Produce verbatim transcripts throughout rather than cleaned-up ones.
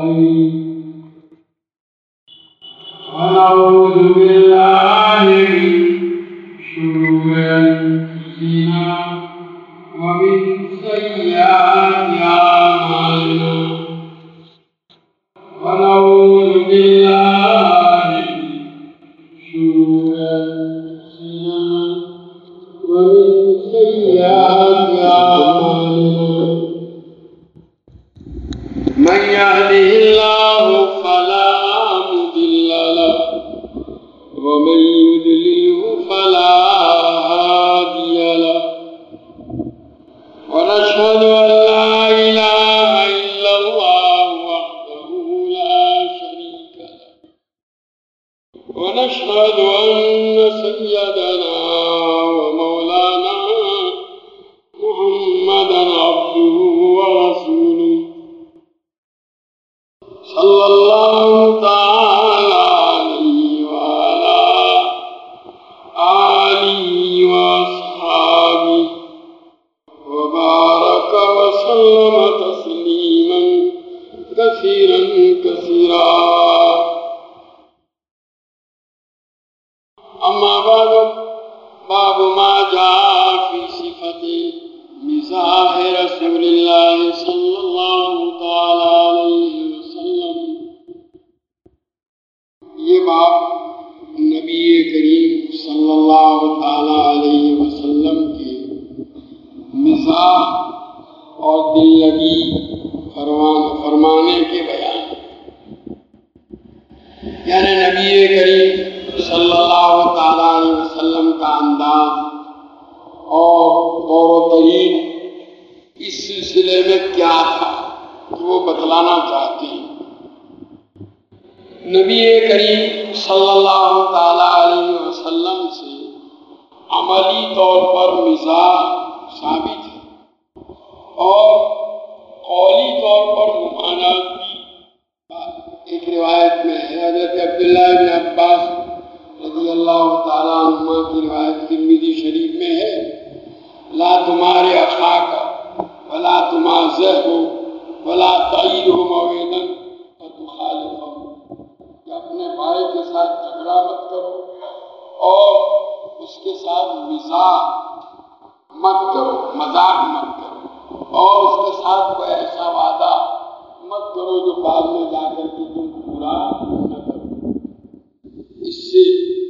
ونعوذ بالله من شرور أنفسنا ومن سيئات أعمالنا ونعوذ بالله من شرور أنفسنا ومن سيئات أعمالنا من يهده الله فلا مضل له ومن يضلله فلا هادي له ونشهد أن لا إله إلا الله وحده لا شريك له ونشهد أن سيدنا ومولانا محمدا عبده ورسوله صلى الله تعالى عليه وعلى آله وأصحابه وبارك وسلم تسليما كثيرا كثيرا. أما بعد، باب ما جاء في صفة مزاح رسول الله صلى الله تعالى عليه وسلم. یہ باب نبی کریم صلی اللہ تعالی علیہ وسلم کے مزاح اور دل لگی فرمانے کے بیان، یعنی نبی کریم صلی اللہ تعالی علیہ وسلم کا انداز اور طور و طریق اس سلسلے میں کیا تھا کہ وہ بتلانا چاہتے ہیں. نبی کریم صلی اللہ تعالی علیہ وسلم سے عملی طور پر مزاح ثابت ہے اور قولی طور پر ممانعت بھی. ایک روایت میں ہے، حضرت عبداللہ بن عباس رضی اللہ تعالیٰ عنہما کی روایت ترمذی شریف میں ہے، لا تمہارے اخاک ولا تمازح ولا تعیدہ موعدا فتخالفہ، کہ اپنے بھائی کے ساتھ جھگڑا مت کرو اور اس کے ساتھ مزاح مت کرو، مذاق مت کرو، اور اس کے ساتھ کوئی ایسا وعدہ مت کرو جو بعد میں جا کر کے تم پورا نہ کرو. اس سے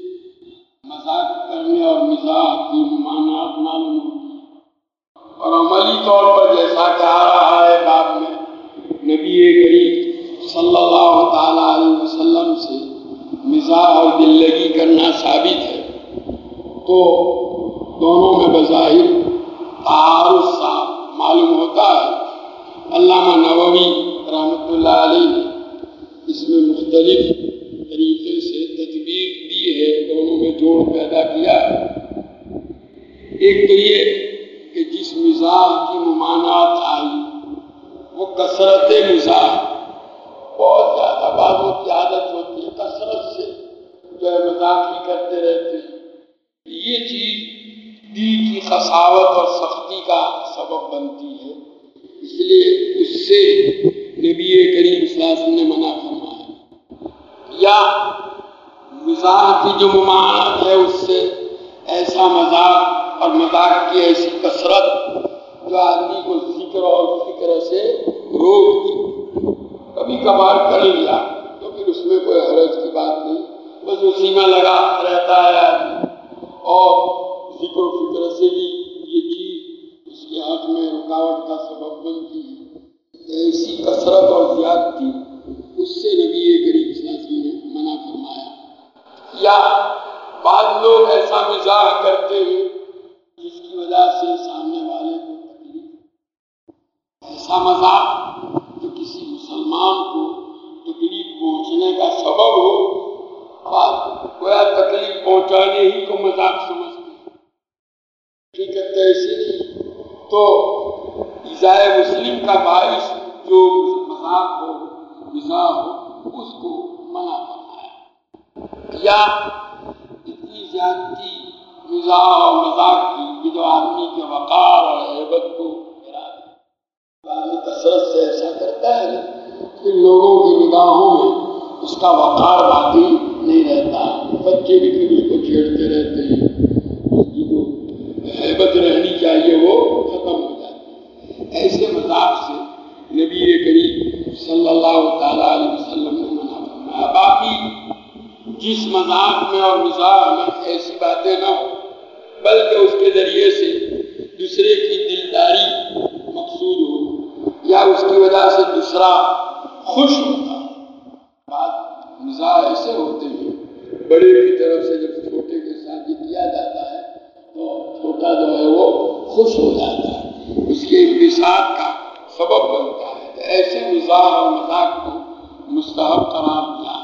مذاق کرنے اور مزاح کی ممانعت معلوم ہوتی ہے. اور عملی طور پر جیسا کہ آ رہا ہے باب میں، نبی کریم صلی اللہ تعالیٰ علیہ وسلم سے مزاح اور دل لگی کرنا ثابت ہے، تو دونوں میں بظاہر تعارض سا معلوم ہوتا ہے. علامہ نووی رحمۃ اللہ علیہ نے اس میں مختلف طریقے سے تدبیر دی ہے، دونوں میں جوڑ پیدا کیا ہے. ایک تو یہ کہ جس مزاح کی ممانعت آئی وہ کثرت مزاح، بہت زیادہ باتوں کی عادت ہوتی ہے، کثرت سے جو ہے مذاق ہی کرتے رہتے ہیں. یہ چیز دل کی قساوت اور سختی کا سبب بنتی ہے، اس لیے اس سے نبی کریم صلی اللہ علیہ وسلم نے منع فرمایا. یا مزاح کی جو ممانعت ہے اس سے ایسا مذاق اور مذاق کی ایسی کثرت جو آدمی کو ذکر اور فکر سے روک دی. کبھی کبھار کر لیا تو پھر اس میں کوئی حرج کی بات نہیں، بس اسی میں لگا رہتا ہے آدمی، اور ذکر و فکر سے بھی یہ چیز اس کے حق میں رکاوٹ کا سبب بنتی ہے. ایسی کثرت اور زیادتی اس سے نبی کریم صلی اللہ علیہ وسلم نے منع فرمایا. یا بعض لوگ ایسا مزاح کرتے ہیں جس کی وجہ سے سامنے والے کو تکلیف، ایسا مزاح جو کسی مسلمان کو تکلیف پہنچنے کا سبب ہو، گویا تکلیف پہنچانے ہی کو مذاق سمجھتے ہیں. حقیقت ایسی نہیں. تو ایذائے مسلم کا باعث جو مذاق ہو، مزاح ہو، اس کو منع فرمایا. یا اتنی زیادتی مزاح اور مذاق کی کہ جو آدمی کے وقار اور ہیبت کو گرا دے. آدمی کثرت سے ایسا کرتا ہے ان لوگوں کی نگاہوں میں اس کا وقار باقی نہیں رہتا. بچے بھی پھر اس کو چھیڑتے رہتے ہیں، اس کی جو ہیبت رہنی چاہیے وہ ختم ہو جاتی ہے. ایسے مذاق سے نبی کریم صلی اللہ تعالیٰ علیہ وسلم نے منع فرمایا. باقی جس مذاق میں اور مزاح میں ایسی باتیں نہ ہو، بلکہ اس کے ذریعے سے دوسرے کی دلداری مقصود ہو یا اس کی وجہ سے دوسرا خوش ہوتا. بات مزاح ایسے ہوتے ہیں بڑے کی طرف سے جب چھوٹے کے ساتھ یہ کیا جاتا ہے تو چھوٹا جو ہے وہ خوش ہو جاتا ہے، اس کے انبساط کا سبب بنتا ہے. تو ایسے مزاح اور مذاق کو مستحب قرار دیا.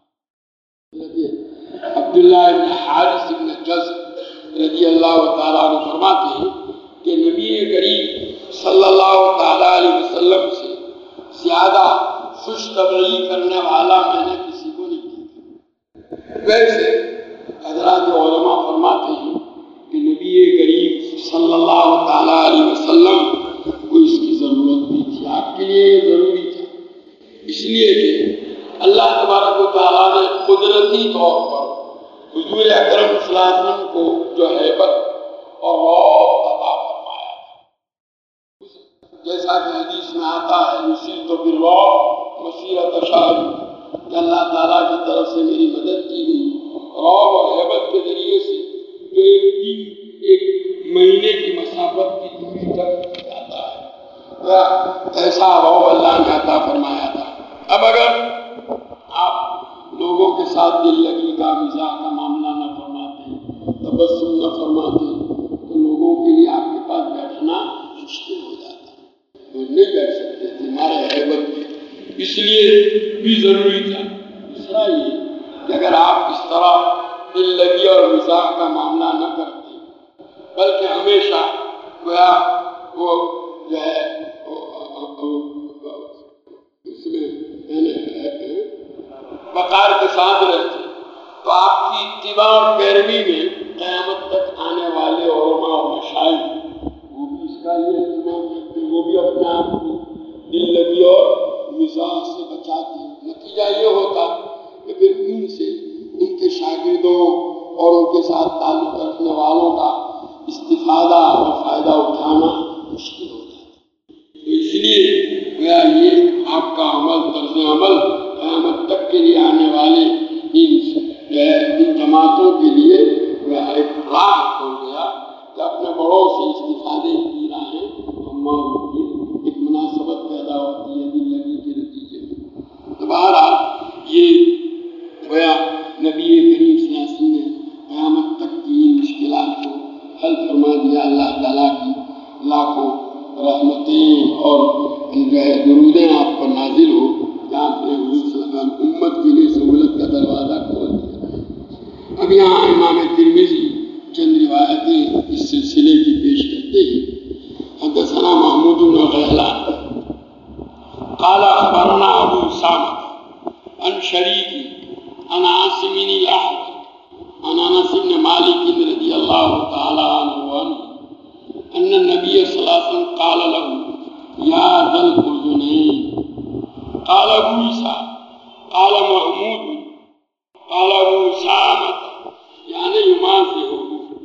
عبداللہ بن حارث بن جزء رضی اللہ تعالیٰ عنہ فرماتے ہیں کہ نبی کریم صلی اللہ تعالیٰ علیہ وسلم سے زیادہ خوش طبعی کرنے والا میں نے کسی کو نہیں دیکھا. ویسے حضرات علماء فرماتے ہیں کہ نبی کریم صلی اللہ تعالیٰ علیہ وسلم کو اس کی ضرورت بھی تھی. آپ کے لیے یہ ضروری تھا اس لیے کہ اللہ تبارک و تعالیٰ نے قدرتی طور پر حضور اکرم صلی اللہ علیہ وسلم کو جو ہیبت اور رعب عطا فرمایا تھا. جیسا کہ حدیث میں آتا ہے نصرت بالرعب مسیرۃ شہر، کہ اللہ تعالیٰ کی طرف سے میری مدد کی گئی رعب اور ہیبت کے ذریعے سے جو ایک دن ایک مہینے کی مسافت کی دوری تک جاتا ہے، ایسا رعب اللہ نے عطا فرمایا تھا. اب اگر آپ لوگوں کے ساتھ دل لگی کا مزاح کا معاملہ نہ فرماتے، تبسم نہ فرماتے، تو لوگوں کے لیے آپ کے پاس بیٹھنا مشکل ہو جاتا. وہ نہیں بیٹھ سکتے تھے ہمارے ہیبت میں، اس لیے بھی ضروری تھا. دوسرا یہ کہ اگر آپ اس طرح دل لگی اور مزاح کا معاملہ نہ کرتے، بلکہ ہمیشہ گویا وہ جو ہے اس میں وقار کے ساتھ رہتے، تو آپ کی اتباع اور پیروی میں قیامت تک آنے والے علماء اور مشائخ وہ بھی اس کا یہ اہتمام کرتے، وہ بھی اپنے آپ کو دل لگی اور مزاح سے بچاتے. نتیجہ یہ ہوتا کہ پھر ان سے ان کے شاگردوں اور ان کے ساتھ تعلق رکھنے والوں کا استفادہ اور فائدہ اٹھانا مشکل ہو جاتا. تو اس لیے گویا یہ آپ کا عمل، طرز عمل قیامت تک کے لیے آنے والے ان ان جماعتوں کے لیے ایک راہ کھول گیا کہ اپنے بڑوں سے استفادے کی راہیں ہم ہوتی ہے، ایک مناسبت پیدا ہوتی ہے دل لگی کے نتیجے میں. تو بہرحال یہ گویا نبی کریم صلی اللہ علیہ وسلم نے قیامت تک کی ان مشکلات کو حل فرما دیا. اللہ تعالیٰ کی لاکھوں رحمتیں اور جو ہے درودیں آپ پر نازل ہو کہ آپ نے حضور صلی اللہ علیہ وسلم امت کے لیے سہولت کا دروازہ کھول دیا. اب یہاں امام ترمذی چند روایتیں اس سلسلے کی پیش کرتے ہیں. حدثنا محمود بن غیلان قال اخبرنا ابو اسامہ عن شریک عن عاصم الاحول عن انس بن مالک رضی اللہ تعالی عنہ ان النبي صلی اللہ علیہ وسلم قال له یا ذا الاذنین. قال ابو عیسیٰ قال محمود قال ابو اسامہ یعنی ایمان سے ہو.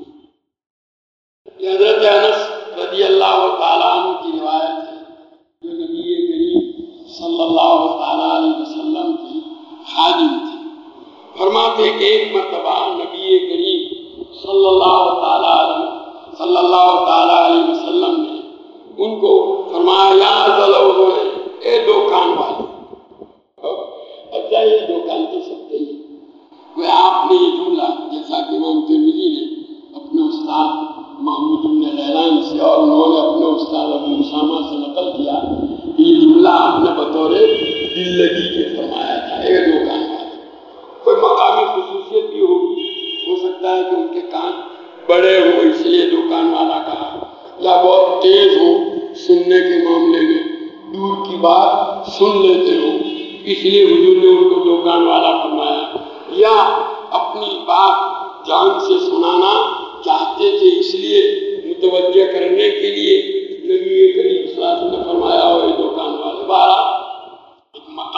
یہ حضرت انس رضی اللہ تعالیٰ عنہ کی روایت ہے جو نبی کریم صلی اللہ تعالیٰ علیہ وسلم کے خادم تھے. فرماتے کہ ایک مرتبہ نبی کریم صلی اللہ تعالیٰ علیہ صلی اللہ تعالیٰ علیہ وسلم نے ان کو فرمایا یا ذل اذنین، اے دو کان والے. اب جائیے دو کان تو سکتے ہی. وہ آپ نے یہ جملہ جیسا کہ امام ترمذی نے اپنے استاد محمود بن غیلان سے اور انہوں نے اپنے استاد ابو اسامہ سے نقل کیا کہ یہ جملہ آپ نے بطور دل لگی کے فرمایا تھا، اے دو کان والے. کوئی مقامی خصوصیت بھی ہوگی، ہو سکتا ہے کہ ان کے کان بڑے ہوں اس لیے دو کان والا کہا، یا بہت تیز ہو سننے کے معاملے میں، دور کی بات سن لیتے ہوں اس لیے حضور نے ان کو دو کان والا فرمایا، یا اپنی بات جان سے سنانا چاہتے تھے اس لیے متوجہ کرنے کے لیے نبی کریم صلی اللہ علیہ وسلم نے فرمایا ہو دو کان والے. بارہ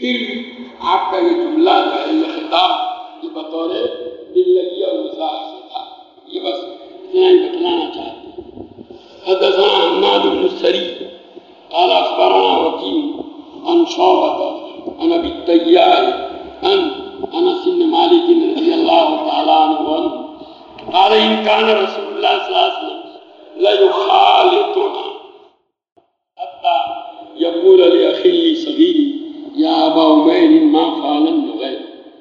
پھر آپ کا یہ جملہ جو ہے یہ خطاب یہ بطور دل لگی اور مزاح سے تھا. یہ بس اتنا ہی بتلانا چاہتے ہیں. حدثنا حماد بن السری قال اخبرنا وكيع عن شعبة عن ابي التياح عن انس بن مالك رضي الله تعالى عنه قال ان كان رسول الله صلى الله عليه وسلم لا يخالطنا حتى يقول لاخي صغير یا ابا عمیر ما فعل النغیر.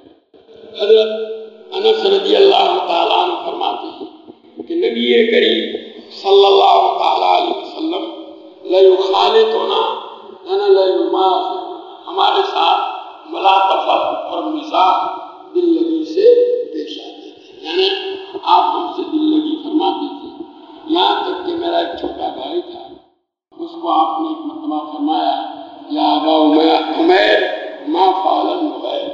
حضرت انس رضی اللہ تعالیٰ عنہ فرماتے ہیں کہ نبی کریم صلی اللہ تعالیٰ علیہ وسلم لیخالطنا یعنی لیمازح ہمارے ساتھ ملاطفت اور مزاح دل لگی سے پیش آتے تھے. یعنی آپ ہم سے دل لگی فرماتے تھے. یہاں تک کہ میرا ایک چھوٹا بھائی تھا, اس کو آپ نے ایک مرتبہ فرمایا یا ابا عمیر ما فعل النغیر,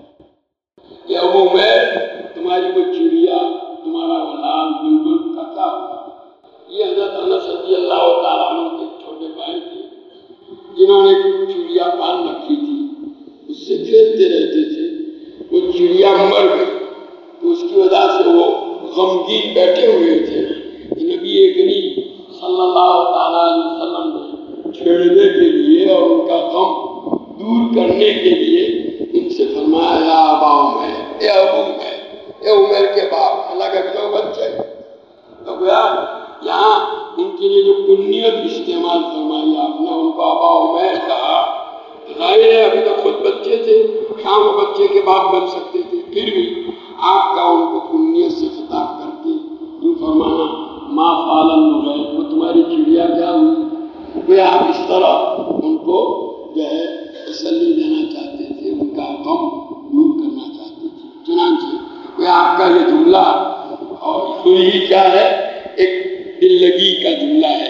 یا ابو عمیر تمہاری وہ چڑیا تمہارا وہ لال بلبل کا کیا ہوا. یہ حضرت انس رضی اللہ تعالیٰ عنہ کے چھوٹے بھائی تھے جنہوں نے چڑیا پال رکھی تھی, اس سے کھیلتے رہتے تھے. وہ چڑیا مر گئی تو اس کی وجہ سے وہ غمگین بیٹھے ہوئے تھے. نبی کریم صلی اللہ تعالیٰ علیہ وسلم نے چھیڑنے کے لیے اور ان کا غم دور کرنے کے لیے ان سے فرمایا یا ابا عمیر, اے ابو عمیر, اے عمیر کے باپ. حالانکہ کیوں بچے تو گیا یہاں ان کے لیے جو کنیت استعمال فرمائی آپ نے, ان کو ابا عمیر کہا. ظاہر ہے ابھی تو خود بچے تھے, شام وہ بچے کے باپ بن سکتے تھے, پھر بھی آپ کا ان کو کنیت سے خطاب کر کے یوں فرمانا ما فعل النغیر, وہ تمہاری چڑیا کیا ہوئی. وہ آپ اس طرح ان کو جو ہے تسلی دینا چاہتے تھے, ان کا غم دور کرنا چاہتے تھے. چنانچہ وہ آپ کا یہ جملہ اور یہی کیا ہے ایک دل لگی کا جملہ ہے.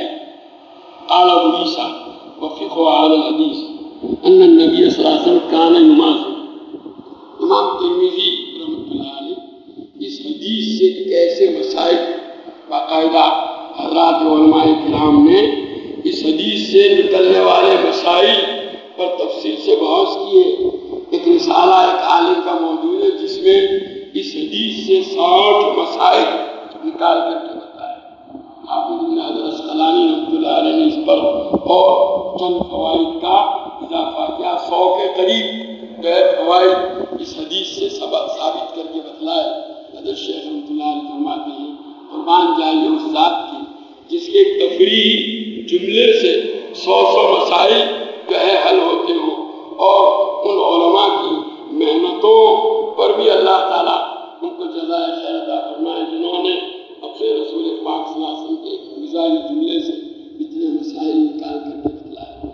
قال ابو عیسیٰ وفقہ هذا الحدیث ان النبی صلی اللہ علیہ وسلم کان یمازح. امام ترمذی رحمۃ اللہ علیہ اس حدیث سے کیسے مسائل باقاعدہ حضرات علماء کرام نے اس حدیث سے نکلنے والے مسائل پر تفصیل سے بحث کیے. ایک رسالہ ایک عالم کا موجود ہے جس میں اس حدیث سے ساٹھ مسائل نکال کر کے بتایا. حافظ ابن حجر اسقلانی رحمۃ اللہ علیہ نے اس پر اور چند فوائد کا اضافہ کیا. سو کے قریب جو ہے فوائد اس حدیث سے ثابت کر کے بتلائے. حضرت شیخ رحمۃ اللہ علیہ فرماتے ہیں قربان جائے اس ذات کی جس کے ایک تفریحی جملے سے سو سو مسائل جو ہے حل ہوتے ہوں, اور ان علماء کی محنتوں پر بھی اللہ تعالیٰ ان کو جزائے خیر عطا فرمائے جنہوں نے اپنے رسول پاک صلی اللہ علیہ وسلم کے ایک مزاحی جملے سے اتنے مسائل نکال کر کے بتلائے.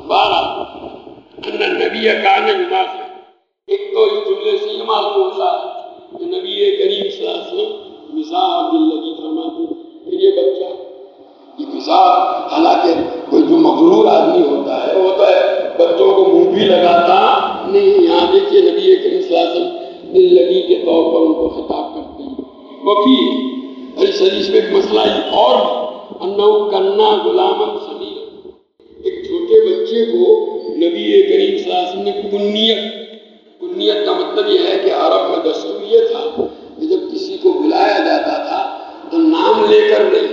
بارہ ان نبی کان یمازح, ایک تو اس جملے سے یہ معلوم ہوتا ہے کہ نبی کریم صلی اللہ علیہ وسلم مزاح اور دل لگی فرماتے. پھر یہ بچہ یہ مزاح, حالانکہ کوئی جو مغرور آدمی ہوتا ہے وہ تو ہے بچوں کو منہ بھی لگاتا نہیں. یہاں دیکھیے نبی کریم صلی اللہ علیہ وسلم دل لگی کے طور پر ان کو خطاب کرتے ہیں. وفی اور اس حدیث میں ایک مسئلہ اور انہو کنا غلاما صغیرا, ایک چھوٹے بچے کو نبی کریم صلی اللہ علیہ وسلم نے کنیت, کنیت کا مطلب یہ ہے کہ عرب میں دستور یہ تھا کہ جب کسی کو بلایا جاتا تھا تو نام لے کر نہیں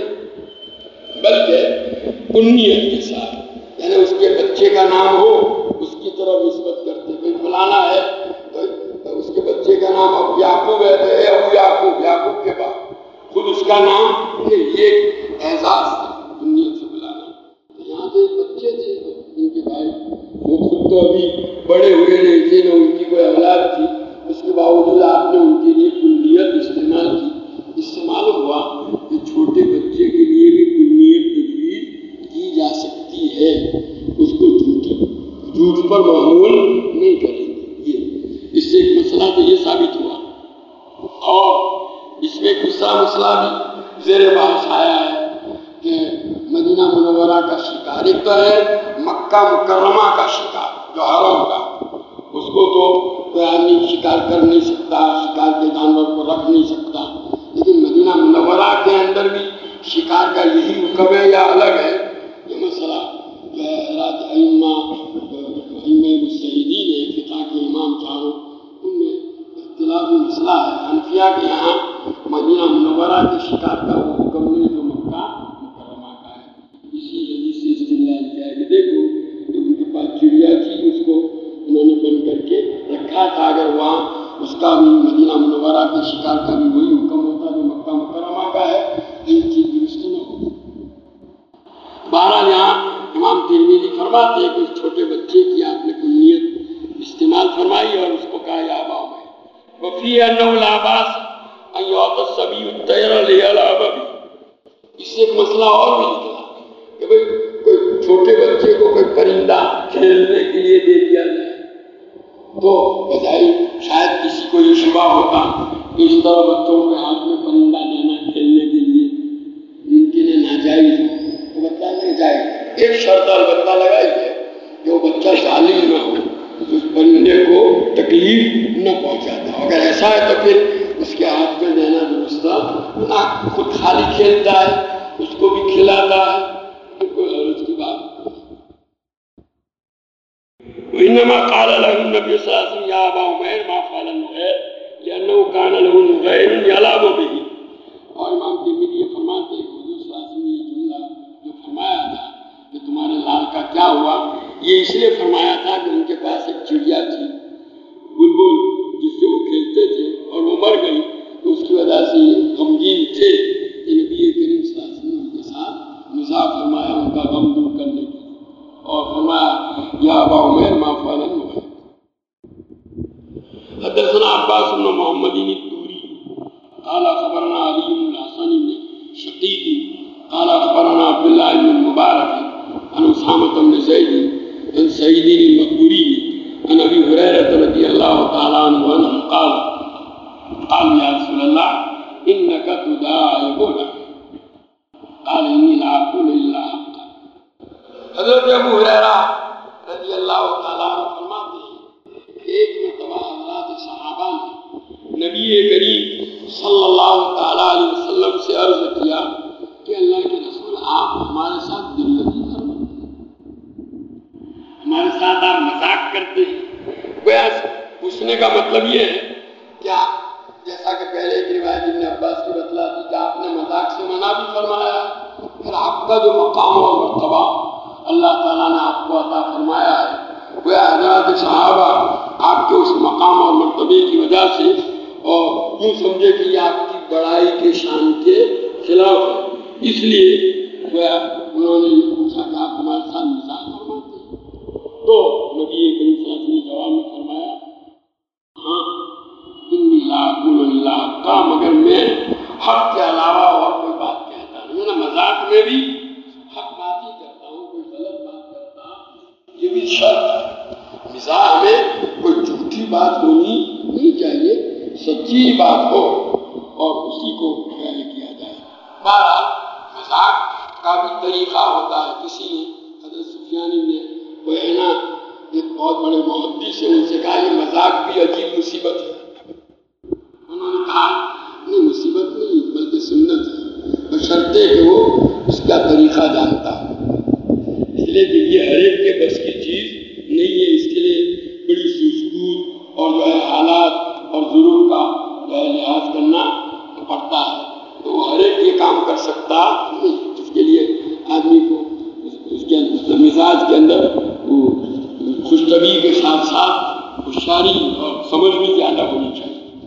بلکہ کنیت کے ساتھ, یعنی اس کے بچے کا نام ہو اس کی طرف نسبت کرتے. کوئی فلانا ہے تو اس کے بچے کا نام اب یعقوب ہے تو اے ابو یعقوب, یعقوب کے بعد خود اس کا نام, یہ اعزاز تھا کنیت سے بلانا. یہاں تو ایک بچے تھے ان کے بھائی, وہ خود تو ابھی بڑے ہوئے نہیں تھے, نہ ان کی کوئی اولاد تھی, اس کے باوجود آپ نے ان کے لیے کنیت استعمال کی. اس سے معلوم ہوا کہ چھوٹے بچے کے لیے بھی کنیت تجویز کی جا سکتی ہے, اس کو جھوٹ جھوٹ پر معمول نہیں کریں گے. یہ اس سے ایک مسئلہ تو یہ ثابت ہوا, اور اس میں ایک دوسرا مسئلہ بھی زیر بحث آیا ہے کہ مدینہ منورہ کا شکار, ایک تو ہے مکہ مکرمہ کا شکار جو حرم کا, اس کو تو کوئی آدمی شکار کر نہیں سکتا, شکار کے جانور کو رکھ نہیں سکتا. لیکن مدینہ منورہ کے اندر بھی شکار کا یہی حکم ہے یا الگ ہے, یہ مسئلہ جو ہے حضرات ائمہ ائمہ مجتہدین نے فقہ وہاں اس کا بھی مدینہ منورہ کے شکار کا بھی وہی حکم ہوتا ہے جو مکہ مکرمہ کا ہے، ان چیز درست نہ ہو۔ بہرحال یہاں امام ترمذی فرماتے ہیں کہ اس چھوٹے بچے کی آپ نے کنیت استعمال فرمائی اور اس کو کہا یا ابا عمیر، وفی انہ لا باس ان یعطی الصبی الطیر لیلعب بہ۔ اس سے ایک مسئلہ اور بھی نکلا کہ بھئی کوئی چھوٹے بچے کو کوئی پرندہ کھیلنے کے لیے دے دیا جائے تو بجائے شاید کسی کو یہ شبہ ہوتا کہ اس طرح بچوں کے ہاتھ میں پرندہ دینا کھیلنے کے لیے ان کے لیے ناجائز ہو، تو بچہ نہیں جائے۔ ایک شرط البتہ لگائی ہے کہ وہ بچہ ظالم نہ ہو، اس پرندے کو تکلیف نہ پہنچاتا۔ اگر ایسا ہے تو پھر اس کے ہاتھ میں دینا درست نہ، خود خالی کھیلتا ہے اس کو بھی کھلاتا ہے تو کوئی حرج کی بات۔ وإنما قال له النبي صلى الله عليه وسلم يا أبا عمير ما فعل النغير لأنه كان له نغير يلعب به۔ اور امام ترمذی یہ فرماتے ہیں کہ حضور صلی اللہ علیہ وسلم نے یہ جملہ جو فرمایا تھا کہ تمہارے لال کا کیا ہوا، یہ اس لیے فرمایا تھا کہ ان کے پاس ایک چڑیا تھی بلبل جس سے وہ کھیلتے تھے اور وہ مر گئی، تو اس کی وجہ سے یہ غمگین تھے کہ نبی کریم صلی اللہ علیہ وسلم نے ان کے ساتھ مزاح فرمایا ان کا غم دور کرنے کے لیے، اور فرمایا یا ابا عمیر ما فعل النغير۔ حدثنا عباس بن محمد الدوري قال اخبرنا علي بن الحسن بن شقيق قال اخبرنا عبد الله بن المبارك عن اسامة بن زيد عن سعيد المقبوري عن ابي هريرة رضي الله تعالى عنه انه قال قال يا رسول الله انك تداعبنا قال اني لا اقول الا حقا۔ حضرت ابو ہریرہ رضی اللہ تعالیٰ عنہ فرماتے ہیں کہ ایک مرتبہ حضرات صحابہ نے نبی کریم صلی اللہ تعالیٰ علیہ وسلم سے عرض کیا کہ اللہ کے رسول آپ ہمارے ساتھ دل لگی فرماتے ہیں، ہمارے ساتھ آپ مذاق کرتے ہیں۔ گویا پوچھنے کا مطلب یہ ہے کیا جیسا کہ پہلے ایک روایت ابن عباس کی بتلاتی کہ آپ نے مذاق سے منع بھی فرمایا، پھر آپ کا جو مقام اور مرتبہ اللہ تعالیٰ نے آپ کو عطا فرمایا ہے، وہ حضرات صحابہ آپ کے اس مقام اور مرتبے کی وجہ سے اور یوں سمجھے کہ یہ آپ کی بڑائی کے شان کے خلاف ہے، اس لیے وہ انہوں نے یہ پوچھا کہ آپ ہمارے ساتھ مزاح فرماتے ہیں، تو نبی کریم صلی اللہ علیہ وسلم نے جواب میں فرمایا ہاں انی لا اقول الا حقا، مگر میں حق کے علاوہ اور کوئی بات کہتا نہیں، میں مذاق میں بھی حق بات ہی کرتا ہوں، کوئی غلط بات کرتا یہ بھی شرط ہے۔ مزاح میں کوئی جھوٹی بات ہونی نہیں چاہیے، سچی بات ہو اور اسی کو بیان کیا جائے۔ بہرحال مذاق کا بھی طریقہ ہوتا ہے۔ کسی نے حضرت سفیان بن عیینہ ایک بہت بڑے محدث ہیں، ان سے کہا یہ مذاق بھی عجیب مصیبت ہے۔ انہوں نے کہا نہیں مصیبت نہیں بلکہ سنت ہے، بشرطے کہ وہ اس کا طریقہ جانتا ہے، اس لیے کہ یہ ہر ایک کے بس کی چیز نہیں ہے، اس کے لیے بڑی سوجھ بوجھ اور جو ہے حالات اور ظروف کا جو ہے لحاظ کرنا پڑتا ہے، تو وہ ہر ایک یہ کام کر سکتا نہیں، اس کے لیے آدمی کو اس کے مزاج کے اندر وہ خوش طبعی کے ساتھ ساتھ ہوشیاری اور سمجھ بھی زیادہ ہونی چاہیے۔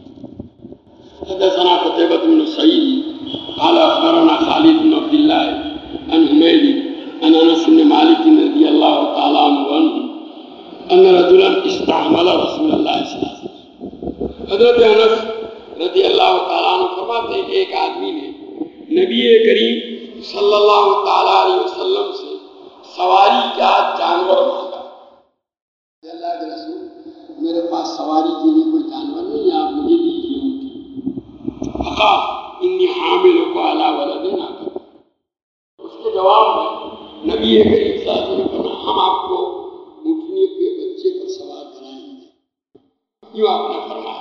حدثنا قتيبة بن سعيد قال اخبرنا خالد بن عبد الله عن حميد عن انس بن مالك رضي الله تعالى عنه ان رجلا استعمل رسول الله صلى الله عليه وسلم۔ حضرت انس رضی اللہ تعالیٰ عنہ فرماتے ہیں کہ ایک آدمی نے نبی کریم صلی اللہ تعالیٰ علیہ وسلم سے سواری کا جانور مانگا، اللہ کے رسول میرے پاس سواری کے لیے کوئی جانور نہیں ہے، آپ مجھے دیجیے اونٹ۔ فقال انی حاملک علی ولد عاقر، اس کے جواب میں نبی کریم صلی اللہ علیہ وسلم نے فرمایا ہم آپ کو اونٹنی کے بچے پر سوار کرائیں گے، یوں آپ نے فرمایا۔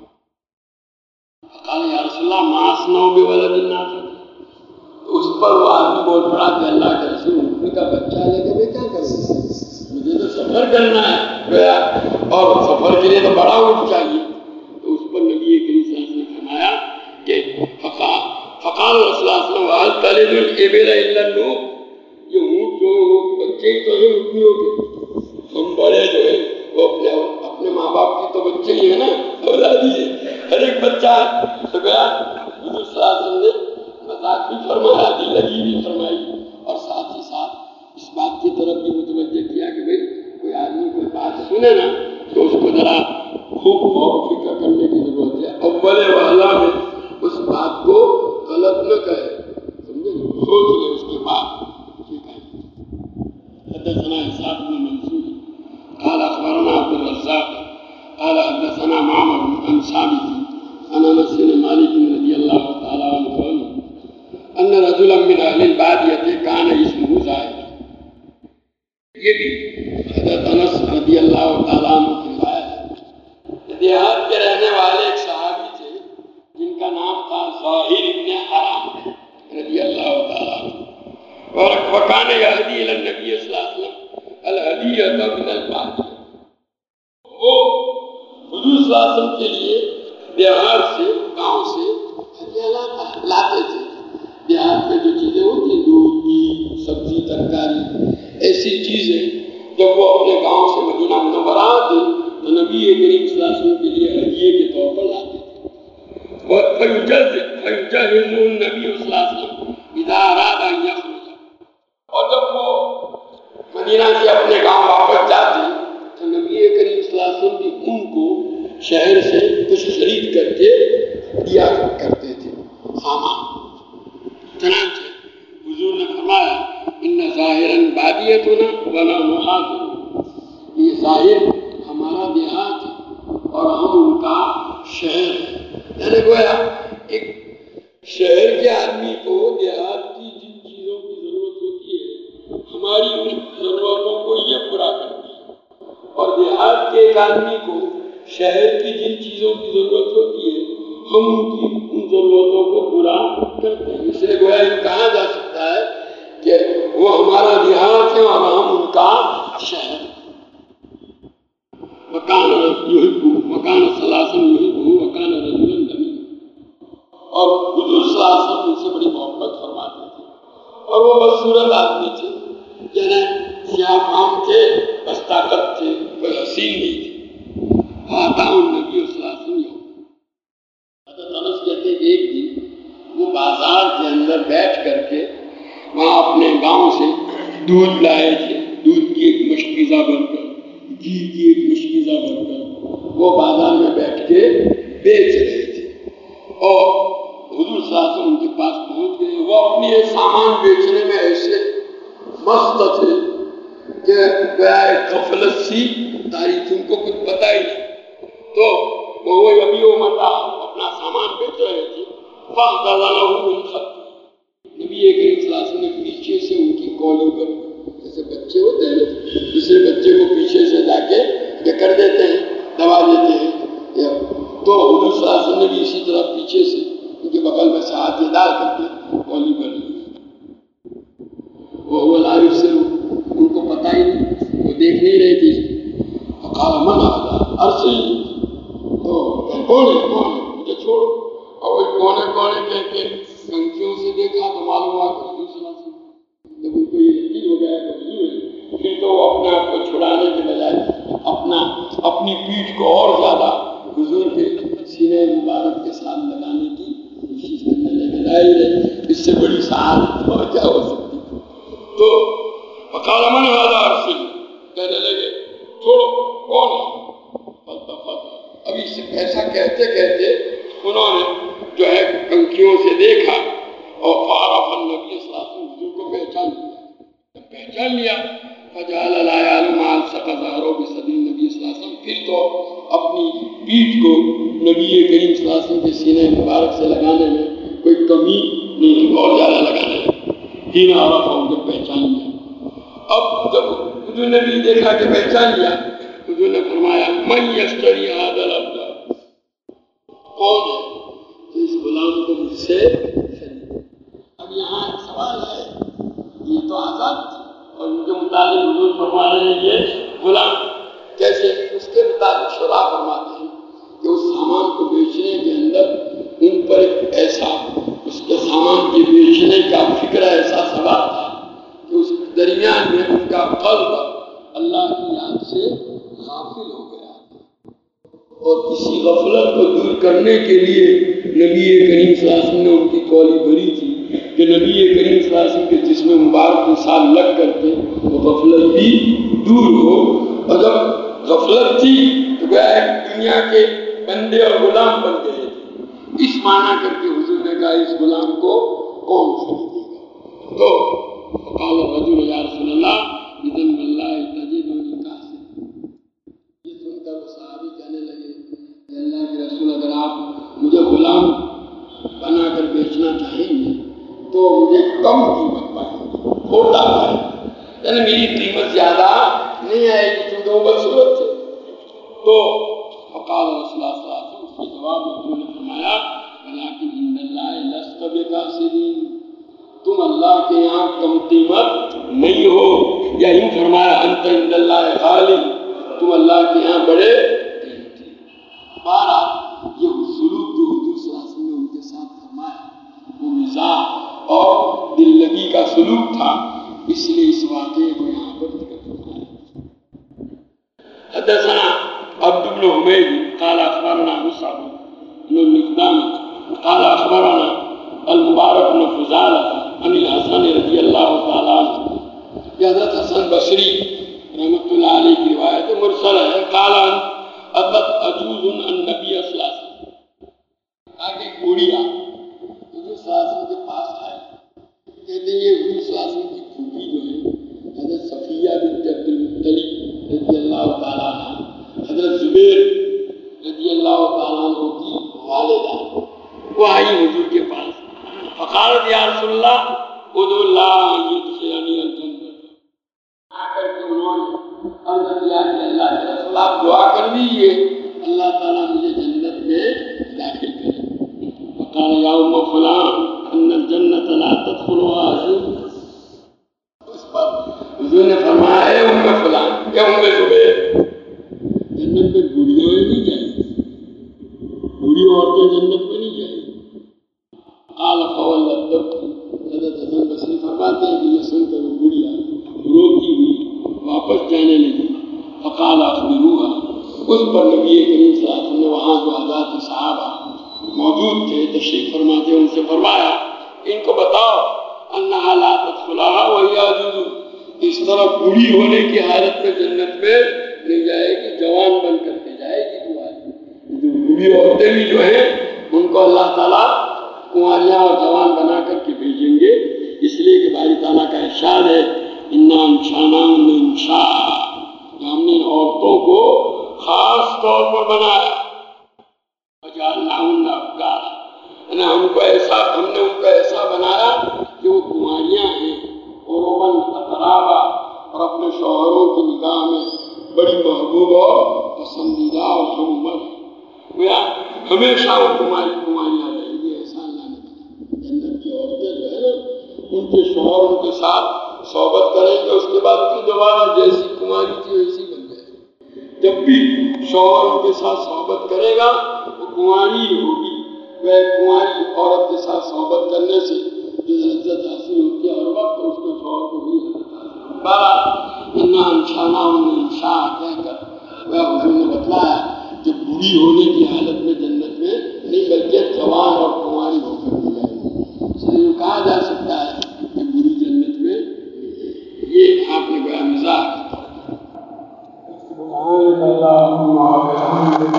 فقال یا رسول اللہ ما اصنع بولد عاقر، اس پر وہ آدمی بول پڑا کہ اللہ کے رسول اونٹنی کا بچہ لے کے میں کیا کروں، مجھے تو سفر کرنا ہے اور سفر کے لیے تو بڑا اونٹ چاہیے۔ تو اس پر نبی کریم صلی اللہ علیہ وسلم نے فرمایا کہ فقال فقال رسول اللہ صلی اللہ علیہ وسلم تلد الابل الا النوق، یہ اونٹ جو ہے وہ بچے ہی تو ہیں اونٹنیوں کے، ہم بڑے جو ہیں وہ اپنے اپنے ماں باپ کی تو بچے ہی ہیں نا، بچہ ہے تو گیا حضور صلی اللہ علیہ وسلم نے مذاق بھی فرمایا، دل لگی بھی فرمائی، اور ساتھ ہی ساتھ اس بات کی طرف بھی متوجہ کیا کہ بھئی کوئی آدمی کوئی بات سنے نا تو اس کو ذرا خوب غور و فکر کرنے کی ضرورت ہے، اول والا میں اس بات کو غلط نہ کہے، سمجھے، سوچ لے اس کے بعد ٹھیک ہے۔ حدثنا اسحاق بن منصور قال اخبرنا عبد الرزاق قال حدثنا معمر عن ثابت عن انس بن مالك رضي الله تعالى عنه ان رجلا من اهل البادية كان اسمه زاهد، یہ بھی حضرت انس رضی اللہ تعالیٰ عنہ کی روایت ہے۔ دیہات کے رہنے والے ایک صحابی تھے جن کا نام تھا ظاہر ابن حرام رضی اللہ تعالیٰ عنہ، اور وکان یہدی الی النبی صلی اللہ علیہ وسلم الہدیۃ من البادیہ، وہ حضور صلی اللہ علیہ وسلم کے لیے دیہات سے گاؤں سے ہدیہ لاتے تھے۔ دیہات میں جو چیزیں ہوتی ہیں، دودھ گھی سبزی ترکاری ایسی چیزیں جب وہ اپنے گاؤں سے مدینہ منورہ آتے تو نبی کریم صلی اللہ علیہ وسلم کے لیے ہدیے کے طور پر لاتے تھے۔ فَيُجَهِّزُ النَّبِيُّ صلی اللہ علیہ وسلم اِذَا أَرَادَ أَن يَخْرُجَ، اور جب وہ مدینہ سے اپنے گاؤں واپس جاتے تو نبی کریم صلی اللہ علیہ وسلم بھی ان کو شہر سے کچھ خرید کر کے دیا کرتے تھے سامان۔ چنانچہ حضور نے فرمایا ان ظاہراً بادیتنا ونحن حاضر، یہ ظاہر ہمارا دیہات ہے اور ہم ان کا شہر ہے۔ یعنی گویا ایک شہر کے آدمی کو دیہات کی جن چیزوں کی ضرورت ہوتی ہے ہماری ان ضرورتوں کو یہ پورا کرتی ہے، اور دیہات کے ایک آدمی کو شہر کی جن چیزوں کی ضرورت ہوتی ہے ہم ان کی ان ضرورتوں کو پورا کرتے ہیں۔ اس لیے گویا یہ کہا جا سکتا ہے کہ وہ ہمارا دیہات ہے اور ہم ان کا شہر۔ وکان یحب وکان صلی اللہ علیہ وسلم یحب وکان رجلا جمیلا، اور حضور صلی اللہ علیہ وسلم ان سے بڑی محبت فرماتے تھے، اور وہ بدصورت آدمی تھے، یعنی سیاہ فام تھے، بس طاقت تھے، کوئی حسین نہیں تھے۔ آتا النبی صلی اللہ علیہ وسلم، حضرت انس کہتے ہیں کہ ایک دن وہ بازار کے اندر بیٹھ کر کے وہاں اپنے گاؤں سے دودھ لائے تھے، دودھ کی ایک مشکیزہ بھر کر، گھی کی ایک مشکیزہ بھر کر وہ بازار میں بیٹھ کے بیچ رہے تھے، اور حضور صلی اللہ علیہ وسلم ان کے پاس پہنچ گئے۔ وہ اپنی یہ سامان بیچنے میں ایسے مست تھے کہ گویا ایک غفلت سی تاری تھی، ان کو کچھ پتہ ہی نہیں، تو وہ ابھی وہ متا اپنا سامان بیچ رہے تھے۔ فَأَخْذَ مِنْ خَطِّهِ، نبی کریم صلی اللہ علیہ وسلم نے پیچھے سے ان کی کولی پر، جیسے بچے ہوتے ہیں دوسرے بچے کو پیچھے سے جا کے یہ کر دیتے ہیں، دبا دیتے ہیں، تو حضور صلی اللہ علیہ وسلم نے بھی اسی طرح پیچھے سے ان کے بغل میں سے ہاتھ ڈال کر کے کولی پر لی۔ وہ لا یبصر، ان کو پتہ ہی نہیں، وہ دیکھ نہیں رہے تھے۔ فقال من هذا ارسلنی، تو کون ہے کون ہے مجھے چھوڑو، اور وہ کونے کونے کہہ کے کنکھیوں سے دیکھا تو معلوم ہوا کہ حضور صلی اللہ علیہ وسلم، جب ان کو یہ یقین ہو گیا کہ حضور ہے، پھر تو وہ اپنے آپ کو چھڑانے کے بجائے اپنا اپنی پیٹھ کو اور زیادہ حضور کے سینے مبارک کے ساتھ لگانے کی کوشش کرنے لگے۔ ظاہر ہے اس سے بڑی سعادت اور کیا ہو سکتی۔ تو فقال من هذا ارسلنی، کہنے لگے چھوڑو کون ہے، فالتفت، ابھی سے ایسا کہتے کہتے انہوں نے جو ہے کنکھیوں سے دیکھا، اور فعرف النبی صلی اللہ علیہ وسلم، حضور کو پہچان لیا۔ جب پہچان لیا فجعل لا يعلم ما الصق ظهره بصدر النبي صلی اللہ علیہ وسلم، پھر تو اپنی پیٹھ کو نبی کریم صلی اللہ علیہ وسلم کے سینے مبارک سے لگانے میں کوئی کمی نہیں تھی، بہت زیادہ لگانے لگے۔ ہی نہ عرف، جب پہچان لیا۔ اب جب حضور نے بھی دیکھا کہ پہچان لیا، حضور نے فرمایا من یشتری هذا العبد، کون ہے تو اس غلام کو مجھ سے خریدے۔ اب یہاں ایک سوال ہے، یہ تو آزاد تھی اور ان کے متعلق حضور فرما رہے ہیں یہ غلام کیسے، اس کے مطابق شرح فرماتے ہیں کہ اس سامان کو بیچنے کے اندر ان پر ایک ایسا اس کے سامان کے بیچنے کا فکر ایسا سوال تھا کہ اس درمیان میں ان کا قلب اللہ کی یاد سے غافل ہو گیا، اور کسی غفلت کو دور کرنے کے لیے نبی کریم صلی اللہ علیہ وسلم نے ان کی قولی بھری تھی کہ نبی کریم صلی اللہ علیہ وسلم کے جسم مبارک کے ساتھ لگ کر کے وہ غفلت بھی دور ہو. اور جب غفلت تھی تو گویا ایک دنیا کے بندے اور غلام بن گئے تھے. اس معنی کر کے حضور نے کہا اس غلام کو کون خریدے گا؟ تو قال الرجل یا رسول اللہ اذن واللہ تجدنی کاسد. یہ سن کر وہ صحابی کہنے لگے کہ اللہ کے رسول اگر آپ مجھے غلام بنا کر بیچنا چاہیں گے تو مجھے کم قیمت پائیں گے، چھوٹا پائیں گے، یعنی میری قیمت زیادہ نہیں آئے گی کیونکہ وہ بدصورت تھے. تو فقال رسول اللہ صلی اللہ علیہ وسلم، اس کے جواب میں انہوں نے فرمایا ولیکن ان اللہ لست بکاسدین، تم اللہ کے یہاں کم قیمت نہیں ہو. یا یوں فرمایا انت عند اللہ غالی، تم اللہ کے یہاں بڑے قیمتی. بہرحال یہ سلوک جو حضور صلی اللہ علیہ وسلم نے ان کے ساتھ فرمایا وہ مزاح اور دل لگی کا سلوک تھا، اس لیے اس واقعے کو یہاں پر ذکر کرنا ہے. حدثنا عبد بن حمید قال اخبرنا مصعب بن المقدام قال اخبرنا المبارک بن فضالہ عن الحسن رضی اللہ تعالیٰ عنہ. یہ حضرت حسن بصری رحمۃ اللہ علیہ کی روایت مرسل ہے. قال اتت عجوز النبی صلی اللہ علیہ وسلم، آگے بوڑھیا حضور صلی اللہ علیہ وسلم کے پاس آئے. کہتے ہیں یہ حضور صلی اللہ علیہ وسلم کی پھوپھی جو ہے حضرت صفیہ بنت عبد المطلب رضی اللہ تعالیٰ عنہ، حضرت زبیر رضی اللہ تعالیٰ عنہ کی والدہ، وہ آئی حضور کے پاس. فقالت یا رسول اللہ ادعو اللہ ان یدخلنی الجنت. آ کر کے انہوں نے عرض کیا کہ اللہ کے رسول آپ دعا کر دیجیے اللہ تعالیٰ مجھے جنت میں داخل کرے. فقال یا ام فلان ان الجنت لا تدخلها عجوز. اس پر حضور نے فرمایا اے ام فلان، اے ام زبیر، جنت میں بوڑھیاں نہیں جائیں گی، بوڑھی عورتیں جنت میں نہیں جائیں گی. قال فولت تبکی. حضرت حسن بصری فرماتے ہیں کہ یہ سن کر وہ بوڑھیا روتی ہوئی واپس جانے لگی. فقال اخبروها. اس پر نبی کریم صلی اللہ علیہ وسلم نے وہاں جو حضرات صحابہ موجود تھے تشریف فرماتے ان سے فرمایا ان کو بتاؤ انہا لا تدخلها وہی عجوز، اس طرح بوڑھی ہونے کی حالت میں جنت میں نہیں جائے گی، جوان بن کر کے جائے گی. جو بوڑھی عورتیں بھی جو ہیں ان کو اللہ تعالیٰ کنواریاں اور جوان بنا کر کے بھیجیں گے، اس لیے کہ باری تعالیٰ کا ارشاد ہے انا انشأناہن انشاء، ہم نے ان عورتوں کو خاص طور پر بنایا. وجعلناہن ابکارا، یعنی ہم کو ایسا ہم نے ان کو ایسا بنایا کہ وہ کنواریاں ہیں اور عرباً اترابا، اور اپنے شوہروں کی نگاہ میں بڑی محبوب اور پسندیدہ اور ہم عمر ہے. ہمیشہ وہ کنواری کنواریاں رہیں گی، ایسا اللہ نے بنایا. جنت کی عورتیں جو ہے نا ان کے شوہر ان کے ساتھ صحبت کریں گے، اس کے بعد کی دوبارہ جیسی کنواری تھی ویسی بن جائے گی. جب بھی شوہر ان کے ساتھ صحبت کرے گا وہ کنواری ہوگی. وہ کنواری عورت کے ساتھ صحبت کرنے سے جو لذت حاصل ہوتی ہے ہر وقت اس کے شوہر کو بھی لذت حاصل. بارہ انا انشأناہن انشاء کہہ کر وہ حضور نے بتلایا کہ بوڑھی ہونے کی حالت میں جنت میں نہیں بلکہ جوان اور کنواری ہو کر دی جائے گی. اس لیے کہا جا سکتا ہے کہ بوڑھی جنت میں یہ آپ نے بڑا مزاح کیا. سبحان اللہم و بحمدک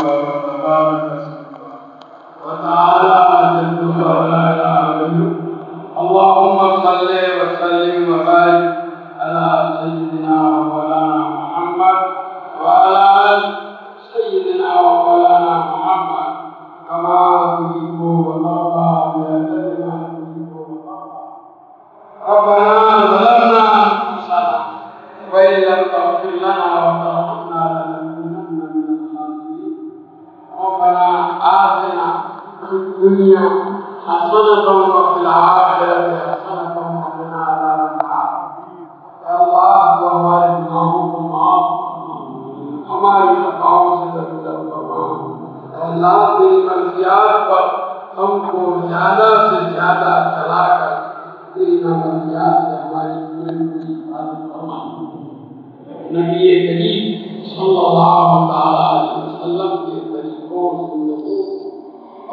وتعالى جدك ولا إله غيرك. اللهم صل وسلم وبارك على سيدنا ومولانا محمد وعلى آل سيدنا ومولانا محمد كما تحب وترضى بأدب ما تحب وترضى. ربنا ظلمنا أنفسنا وإن لم تغفر لنا وترحمنا لنكونن من الخاسرين. ربنا آتنا في الدنيا حسنة وفي الآخرة حسنة وقنا عذاب النار. یا اللہ تو ہمارے گناہوں کو معاف، ہماری خطاؤں سے درگزر فرما. اے اللہ تیری مرضیات پر ہم کو زیادہ سے زیادہ چلا کر تیری مرضیات سے ہماری پوری پوری حفاظت فرما. نبی کریم صلی اللہ تعالی علیہ وسلم کے طریقے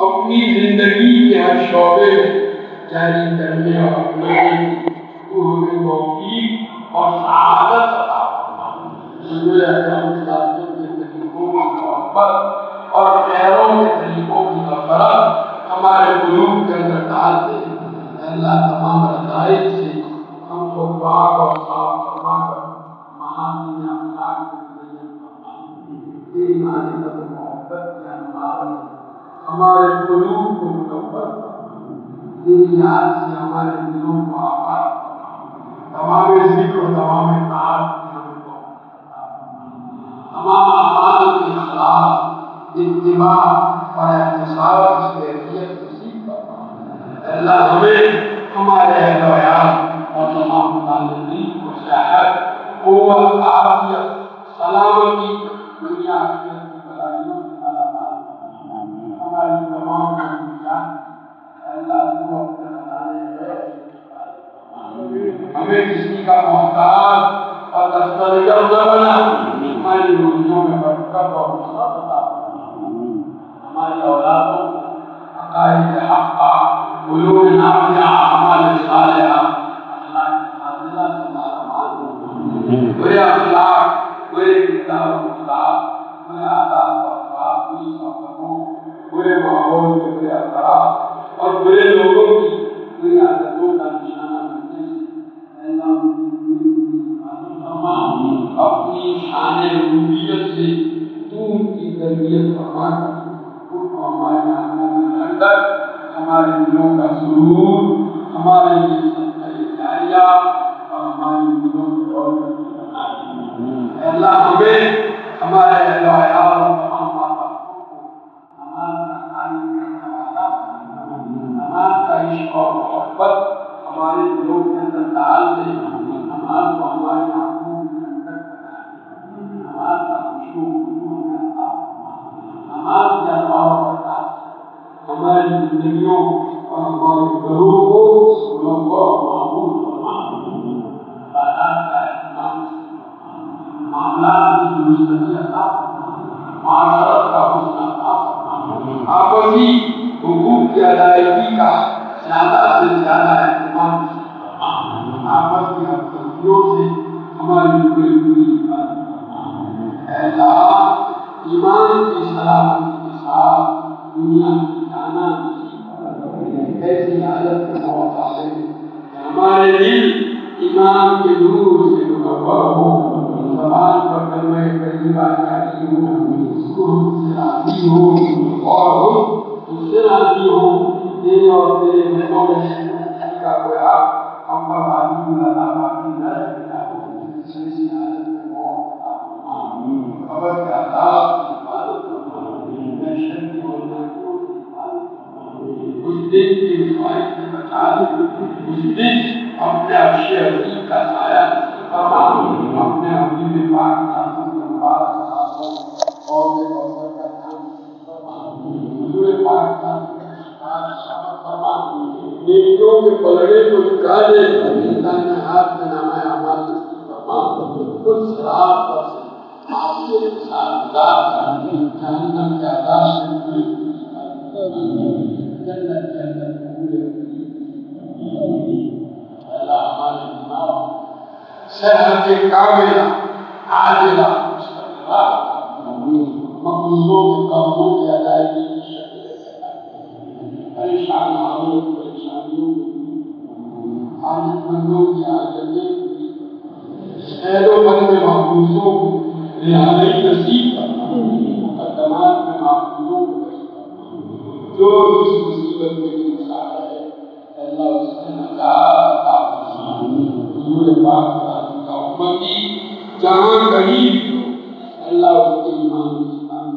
اپنی زندگی کے ہر شعبے میں جاری کرنے اور اپنانے تو ہمیں توفیق اور سعادت عطا فرمائے۔ حضور اکرم صلی اللہ علیہ وسلم کے طریقوں کی محبت اور خیروں کے طریقوں کی نفرت ہمارے قلوب کے اندر ڈال دے۔ اللہ تمام رذائل سے ہم کو پاک اور صاف فرما کر محاسن اخلاق سے مزین فرما۔ تیری معرفت و محبت کے انوار سے ہمارے قلوب کو منور فرما۔ تیری یاد سے ہمارے دلوں کو آباد فرما۔ تمام ذکر و تمام طاعت میں ہمیں توفیق عطا فرما۔ تمام اعمال کے اخلاص، اتباع اور احتساب کی کیفیت نصیب فرما۔ اللہ ہمیں ہمارے اہل و عیال اور تمام متعلقین کو صحت، قوت، عافیت، سلامتی، دنیا آخرت کی بھلائیوں سے مالا مال فرما۔ ہماری تمام ضروریات اللہ تو اپنے خزانے غیب سے فرما۔ ہمیں کسی کا محتاج اور دسترگر نہ بنا۔ ہماری روزیوں میں برکت اور وسعت عطا فرما۔ ہماری اولادوں کو عقائد حقہ، علوم نافعہ، اعمال صالحہ، اخلاق فاضلہ سے مالا مال فرما۔ برے اخلاق، برے کردار و اخلاق، برے عادات و اخلاق، بری صحبتوں، برے ماحول میں برے اثرات اور برے لوگوں کی بری عادتوں کا نشانہ بننے سے اللہ ان کی پوری پوری حفاظت فرما۔ اپنی شان ربوبیت سے تو ان کی تربیت فرما کر ان کو ہماری آنکھوں میں ٹھنڈک، ہمارے دلوں کا سرور، ہمارے لیے صدقہ جاریہ اور ہماری دلوں سے اور بنا دے۔ اللہ ہمیں ہمارے اہل و عیال اور تمام ماں باپوں کو نماز کا قائم کرنے والا بنا۔ نماز کا عشق اور محبت ہمارے دلوں کے اندر ڈال دے۔ نماز کو ہماری آنکھوں میں ٹھنڈک بنا دے۔ نماز کا خشوع و خضوع میں عطا فرما۔ نماز کے انوار و برکات ہماری زندگیوں اور ہمارے گھروں کو منور اور معمور فرما۔ عبادات کا اہتمام فرما۔ معاملات کی درستگی عطا فرما۔ معاشرت کا حسن عطا فرما۔ آپسی حقوق کی ادائیگی کا زیادہ سے زیادہ اہتمام فرما۔ آپس کی ہمدردیوں سے ہماری پوری پوری حفاظت فرما۔ اے اللہ ایمان کی سلامتی کے ساتھ دنیا میں جانا ایسی حالت میں موت آئے کہ ہمارے دل ایمان کے نور سے منور ہو، زبان پر کلمہ طیبہ جاری ہو، تو ہم سے راضی ہو اور ہم اس سے راضی ہو۔ تیرے اور تیرے نعمتوں میں سے کا کوئی حق ہم پر باقی اللہ باقی نہ رہ گیا ہو۔ ایسی حالت میں موت عطا فرما۔ قبر کے عذاب سے حفاظت فرما۔ دہشت کی اور ناکیوں سے حفاظت فرما۔ اس دن کی رسوائی سے بچا دے۔ اس دن اپنے عرش عظیم کا سایہ فرما۔ اپنے حبیب پاک صاحب کے مبارک ہاتھوں اور بے کوثر کا نام فرما۔ حضور پاک صاحب کے شفاعت شامت فرما۔ نیکیوں کے پلڑے کو جھکا دے۔ دائیں ہاتھ میں نامہ اعمال نصیب فرما۔ کل صراط پر سے معافیت کے ساتھ گزار کر جہنم کے عذاب سے پوری پوری حفاظت فرما۔ جنت کے اندر قبول اللہ ہمارے دماغ صحت کاملہ عاجلہ مستقرہ مقروضوں کے قرضوں کی ادائیگی کی شکل پیدا کرے۔ پریشان حالوں کی پریشانیوں کو دور کرے۔ حاجت مندوں کی حاجتیں پوری کرے۔ قید و بند میں محبوسوں کو رہائی نصیب فرما۔ مقدمات میں محبوسوں کو بری فرما۔ جو جس مصیبت میں گرفتار ہے اللہ اس سے نجات عطا فرما۔ حضور پاک صلی کا امتی جہاں کہیں بھی ہو اللہ اس کے ایمان اسلام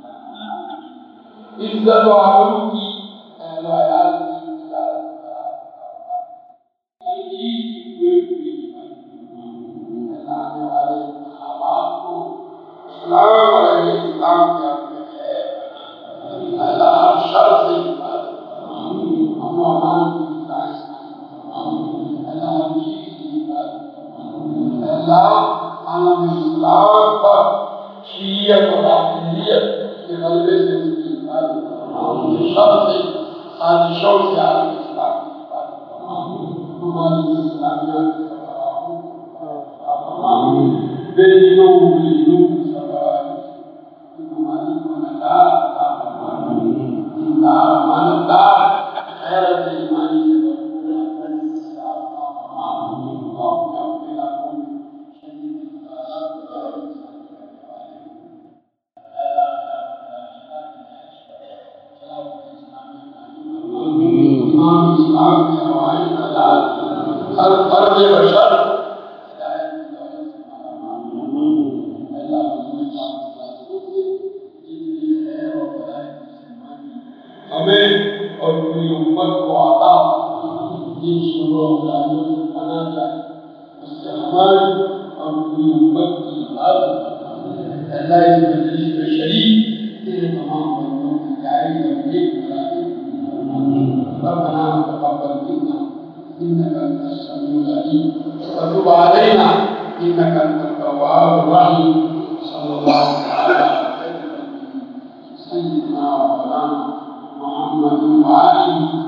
کی عزت و آبرو کی اہل و عیال کی تجارت برات کاروبار ہر چیز کی پوری پوری حفاظت فرما۔ اللہ آنے والے انتخابات کو اسلام اور اہل اسلام کے اپنے خیر بنا۔ اللہ ہر شر سے حفاظت فرما۔ امن و امان کی فضائیں فرما۔ اللہ ہر چیز کی حفاظت فرما۔ اللہ عالم اسلام پر شیعیت اور رافضیت کے غلبے سے اس کی حفاظت فرما۔ شر سے سازشوں سے عالم اسلام کی حفاظت فرما، ہماری اسلامیات کی بے دینوں مریدوں کی سربراہی ہماری ماندار عطا فرما، دیندار ماندار غیرت ایمانی سے بھرپور عطا فرما، اور اپنے اپنے علاقوں میں شدید مطالعات کو دائم انسان کرنے والے اللہ خلافت اسلامیہ قائم فرما، امام اسلام کے حوالے نظار ہر فرد بشر ہدایت کی دولت سے مالا مال فرما، اللہ حضور پاک صلی اللہ علیہ وسلم سے جتنی خیر اور بھلائی تجھ سے مانگی ہمیں اور پوری امت کو عطا فرما، جن شروں و برائیوں سے پناہ چاہیے اس سے ہماری اور پوری امت کی حفاظت فرما، اللہ اس مجلس میں شریک تیرے تمام بندوں کی جائز اور نیک مرادیں فرما، ربنا تقبل منا انك انت السميع العليم وتب علينا انك انت التواب الرحيم صلى الله تعالى على خير خلقه سيدنا ومولانا محمد وآله